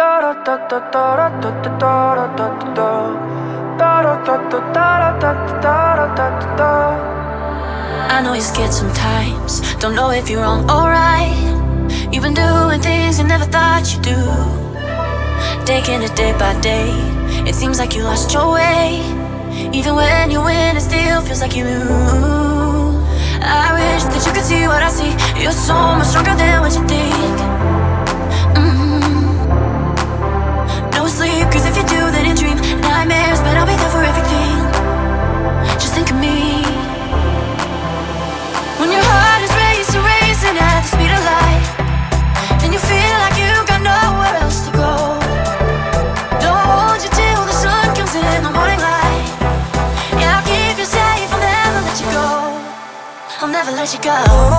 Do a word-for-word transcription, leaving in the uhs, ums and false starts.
I know you're scared sometimes, don't know if you're wrong or right. You've been doing things you never thought you'd do, taking it day by day. It seems like you lost your way. Even when you win, it still feels like you lose. I wish that you could see what I see. You're so much stronger than what you think. Mm-hmm. No sleep, cause if you do, then you dream nightmares, but I'll be there for everything. Just think of me. When your heart is racing, racing at the speed of light, and you feel like you got nowhere else to go. Don't hold you till the sun comes in the morning light. Yeah, I'll keep you safe, I'll never let you go. I'll never let you go.